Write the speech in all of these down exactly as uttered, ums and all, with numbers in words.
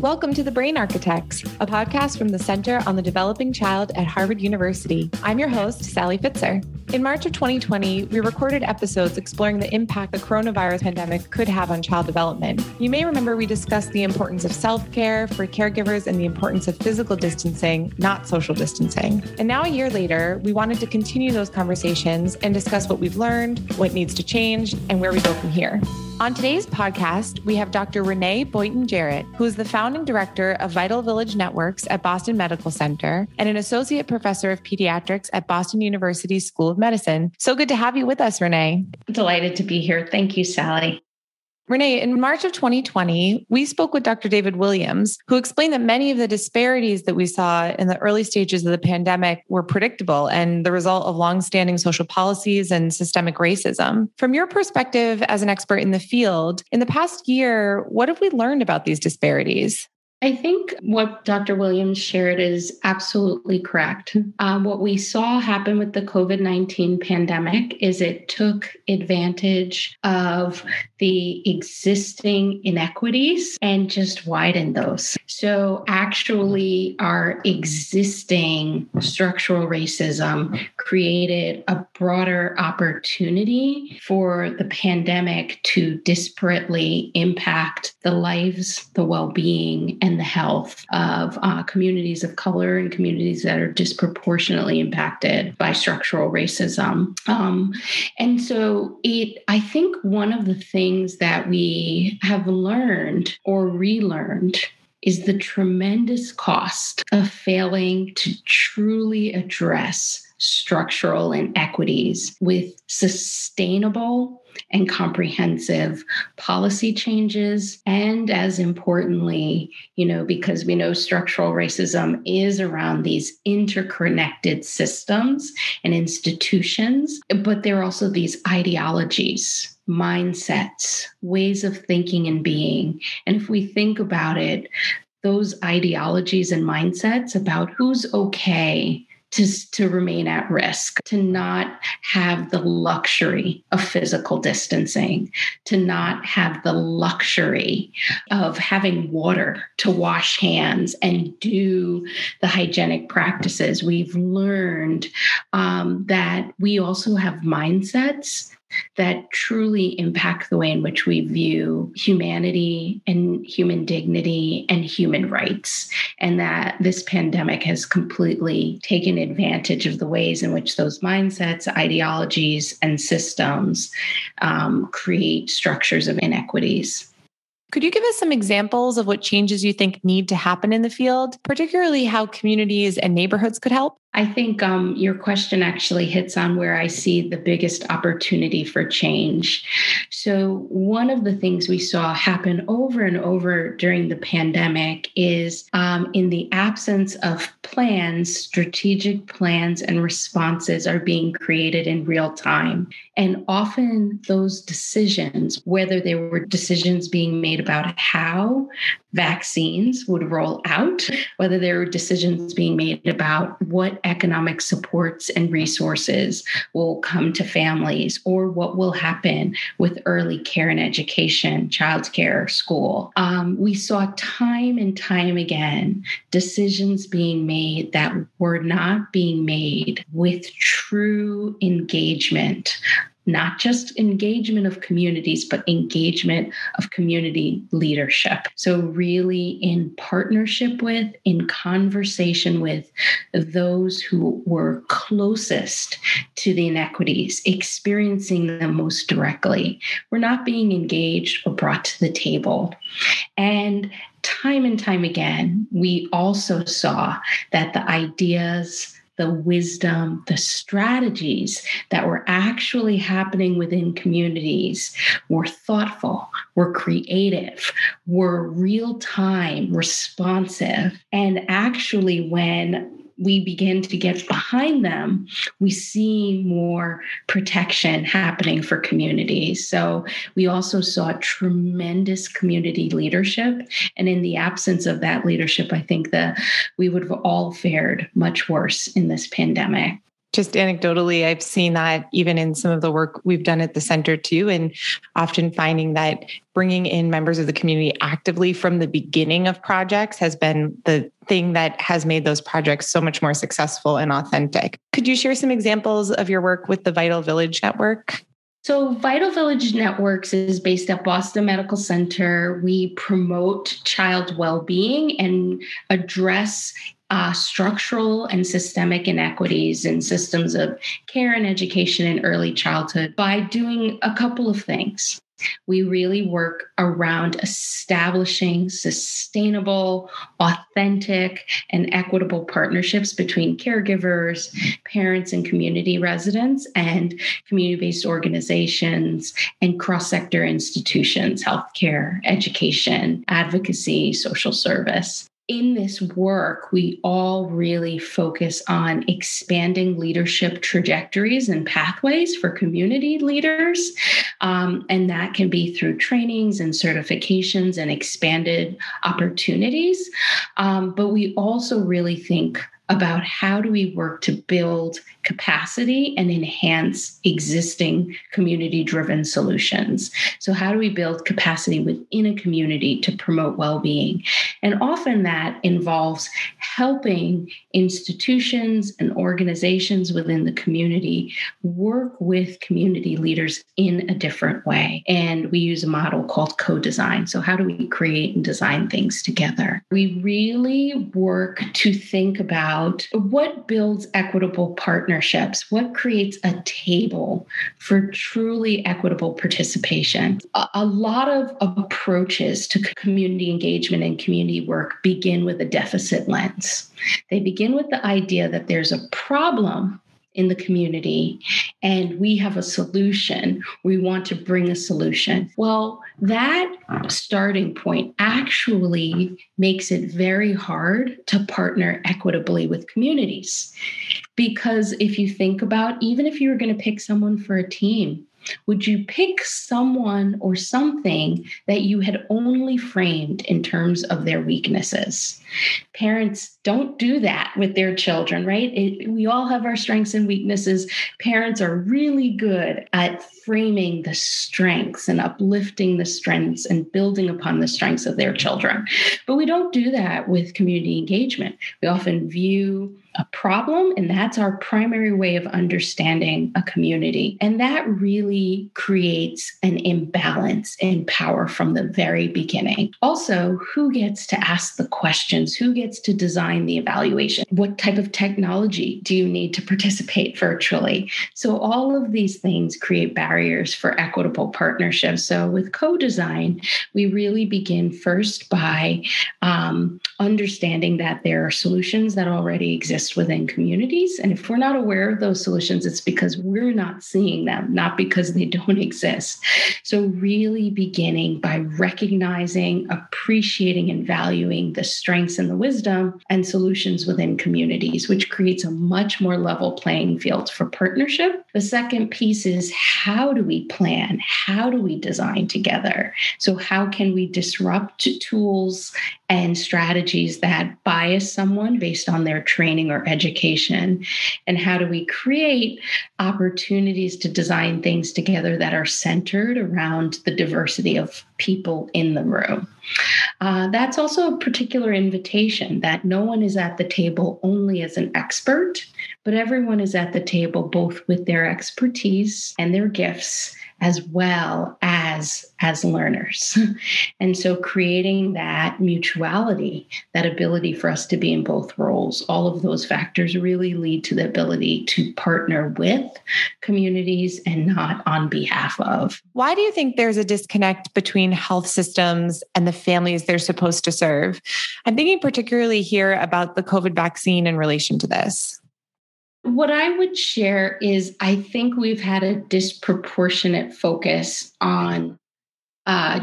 Welcome to The Brain Architects, a podcast from the Center on the Developing Child at Harvard University. I'm your host, Sally Fitzer. In March of twenty twenty, we recorded episodes exploring the impact the coronavirus pandemic could have on child development. You may remember we discussed the importance of self-care for caregivers and the importance of physical distancing, not social distancing. And now a year later, we wanted to continue those conversations and discuss what we've learned, what needs to change, and where we go from here. On today's podcast, we have Doctor Renee Boynton-Jarrett, who is the founding director of Vital Village Networks at Boston Medical Center and an associate professor of pediatrics at Boston University School of Medicine. So good to have you with us, Renee. Delighted to be here. Thank you, Sally. Renee, in March of twenty twenty, we spoke with Doctor David Williams, who explained that many of the disparities that we saw in the early stages of the pandemic were predictable and the result of longstanding social policies and systemic racism. From your perspective as an expert in the field, in the past year, what have we learned about these disparities? I think what Doctor Williams shared is absolutely correct. Um, what we saw happen with the COVID nineteen pandemic is it took advantage of the existing inequities and just widened those. So actually, our existing structural racism created a broader opportunity for the pandemic to disparately impact the lives, the well-being, and the health of uh, communities of color and communities that are disproportionately impacted by structural racism. Um, and so it, I think one of the things that we have learned or relearned is the tremendous cost of failing to truly address structural inequities with sustainable and comprehensive policy changes. And as importantly, you know, because we know structural racism is around these interconnected systems and institutions, but there are also these ideologies, mindsets, ways of thinking and being. And if we think about it, those ideologies and mindsets about who's okay To, to remain at risk, to not have the luxury of physical distancing, to not have the luxury of having water to wash hands and do the hygienic practices. We've learned um, that we also have mindsets that truly impact the way in which we view humanity and human dignity and human rights. And that this pandemic has completely taken advantage of the ways in which those mindsets, ideologies, and systems um, create structures of inequities. Could you give us some examples of what changes you think need to happen in the field, particularly how communities and neighborhoods could help? I think um, your question actually hits on where I see the biggest opportunity for change. So one of the things we saw happen over and over during the pandemic is um, in the absence of plans, strategic plans and responses are being created in real time. And often those decisions, whether there were decisions being made about how vaccines would roll out, whether there were decisions being made about what economic supports and resources will come to families, or what will happen with early care and education, childcare, school. Um, we saw time and time again decisions being made that were not being made with true engagement. Not just engagement of communities, but engagement of community leadership. So really in partnership with, in conversation with those who were closest to the inequities, experiencing them most directly. We're not being engaged or brought to the table. And time and time again, we also saw that the ideas, the wisdom, the strategies that were actually happening within communities were thoughtful, were creative, were real-time, responsive. And actually, when we begin to get behind them, we see more protection happening for communities. So we also saw tremendous community leadership. And in the absence of that leadership, I think that we would have all fared much worse in this pandemic. Just anecdotally, I've seen that even in some of the work we've done at the center too, and often finding that bringing in members of the community actively from the beginning of projects has been the thing that has made those projects so much more successful and authentic. Could you share some examples of your work with the Vital Village Network? So Vital Village Networks is based at Boston Medical Center. We promote child well-being and address Uh, structural and systemic inequities in systems of care and education in early childhood by doing a couple of things. We really work around establishing sustainable, authentic, and equitable partnerships between caregivers, parents, and community residents, and community-based organizations and cross-sector institutions, healthcare, education, advocacy, social service. In this work, we all really focus on expanding leadership trajectories and pathways for community leaders. Um, and that can be through trainings and certifications and expanded opportunities. Um, but we also really think about how do we work to build capacity and enhance existing community-driven solutions. So how do we build capacity within a community to promote well-being? And often that involves helping institutions and organizations within the community work with community leaders in a different way. And we use a model called co-design. So how do we create and design things together? We really work to think about what builds equitable partnerships, what creates a table for truly equitable participation. A, a lot of approaches to community engagement and community work begin with a deficit lens. They begin with the idea that there's a problem in the community and we have a solution. We want to bring a solution. Well, that starting point actually makes it very hard to partner equitably with communities. Because if you think about, even if you were going to pick someone for a team, would you pick someone or something that you had only framed in terms of their weaknesses? Parents don't do that with their children, right? It, we all have our strengths and weaknesses. Parents are really good at framing the strengths and uplifting the strengths and building upon the strengths of their children. But we don't do that with community engagement. We often view a problem, and that's our primary way of understanding a community. And that really creates an imbalance in power from the very beginning. Also, who gets to ask the questions? Who gets to design the evaluation? What type of technology do you need to participate virtually? So all of these things create barriers for equitable partnerships. So with co-design, we really begin first by um, understanding that there are solutions that already exist within communities. And if we're not aware of those solutions, it's because we're not seeing them, not because they don't exist. So really beginning by recognizing, appreciating, and valuing the strengths and the wisdom and solutions within communities, which creates a much more level playing field for partnership. The second piece is, how do we plan? How do we design together? So how can we disrupt tools and strategies that bias someone based on their training or education? And how do we create opportunities to design things together that are centered around the diversity of people in the room? Uh, that's also a particular invitation that no one is at the table only as an expert, but everyone is at the table both with their expertise and their gifts, as well as as learners. And so creating that mutuality, that ability for us to be in both roles, all of those factors really lead to the ability to partner with communities and not on behalf of. Why do you think there's a disconnect between health systems and the families they're supposed to serve? I'm thinking particularly here about the COVID vaccine in relation to this. What I would share is I think we've had a disproportionate focus on uh,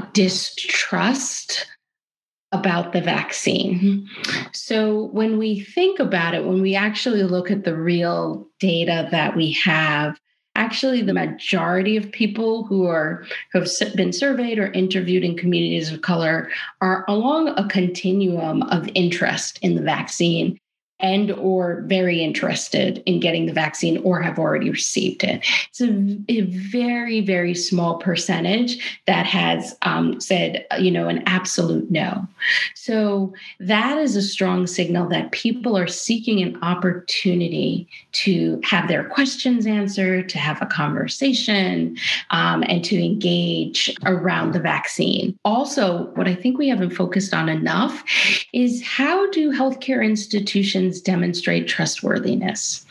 distrust about the vaccine. So when we think about it, when we actually look at the real data that we have, actually the majority of people who are who have been surveyed or interviewed in communities of color are along a continuum of interest in the vaccine. and or very interested in getting the vaccine or have already received it. It's a, a very, very small percentage that has um, said, you know, an absolute no. So that is a strong signal that people are seeking an opportunity to have their questions answered, to have a conversation, um, and to engage around the vaccine. Also, what I think we haven't focused on enough is how do healthcare institutions demonstrate trustworthiness?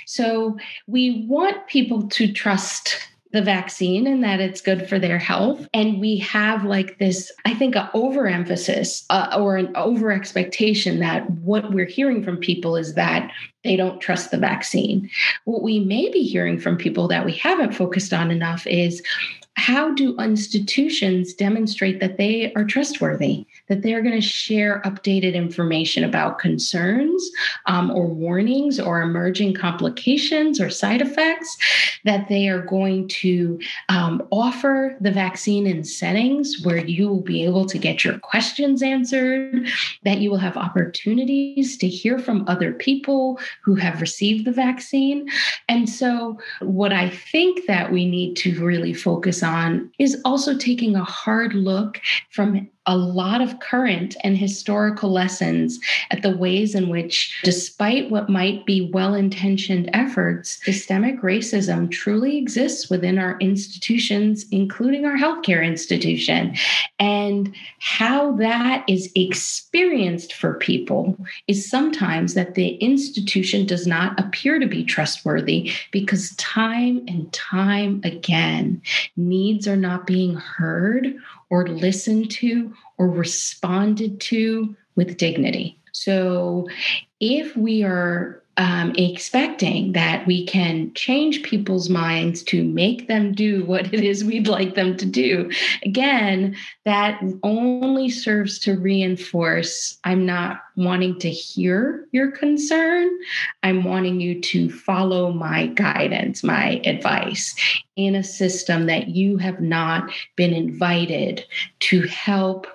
So we want people to trust the vaccine and that it's good for their health. And we have like this, I think, an overemphasis uh, or an over expectation that what we're hearing from people is that they don't trust the vaccine. What we may be hearing from people that we haven't focused on enough is how do institutions demonstrate that they are trustworthy, that they're going to share updated information about concerns um, or warnings or emerging complications or side effects, that they are going to um, offer the vaccine in settings where you will be able to get your questions answered, that you will have opportunities to hear from other people who have received the vaccine. And so what I think that we need to really focus on is also taking a hard look from a lot of current and historical lessons at the ways in which, despite what might be well-intentioned efforts, systemic racism truly exists within our institutions, including our healthcare institution. And how that is experienced for people is sometimes that the institution does not appear to be trustworthy because time and time again, needs are not being heard or listened to or responded to with dignity. So if we are um, expecting that we can change people's minds to make them do what it is we'd like them to do, again, that only serves to reinforce, I'm not wanting to hear your concern. I'm wanting you to follow my guidance, my advice in a system that you have not been invited to help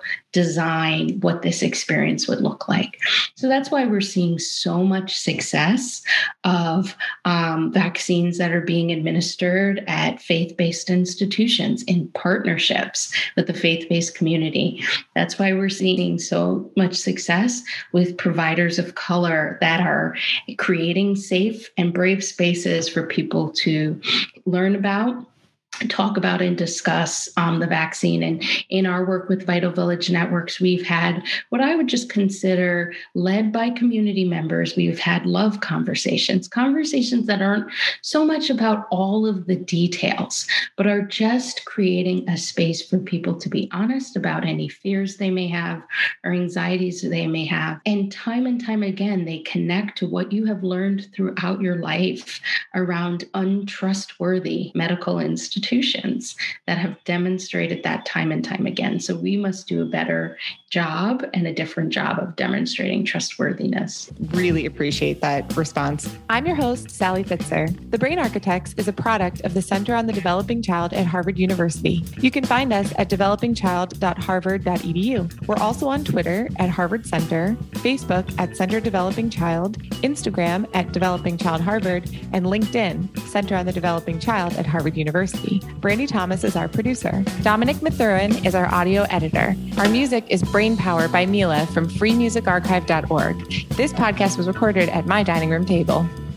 design what this experience would look like. So that's why we're seeing so much success of um, vaccines that are being administered at faith-based institutions in partnerships with the faith-based community. That's why we're seeing so much success with providers of color that are creating safe and brave spaces for people to learn about, talk about and discuss um, the vaccine. And in our work with Vital Village Networks, we've had what I would just consider led by community members. We've had love conversations, conversations that aren't so much about all of the details, but are just creating a space for people to be honest about any fears they may have or anxieties they may have. And time and time again, they connect to what you have learned throughout your life around untrustworthy medical institutions that have demonstrated that time and time again. So we must do a better job and a different job of demonstrating trustworthiness. Really appreciate that response. I'm your host, Sally Fitzer. The Brain Architects is a product of the Center on the Developing Child at Harvard University. You can find us at developing child dot harvard dot e d u. We're also on Twitter at Harvard Center, Facebook at Center Developing Child, Instagram at Developing Child Harvard, and LinkedIn, Center on the Developing Child at Harvard University. Brandy Thomas is our producer. Dominic Mathurin is our audio editor. Our music is Brain Power by Mila from free music archive dot org. This podcast was recorded at my dining room table.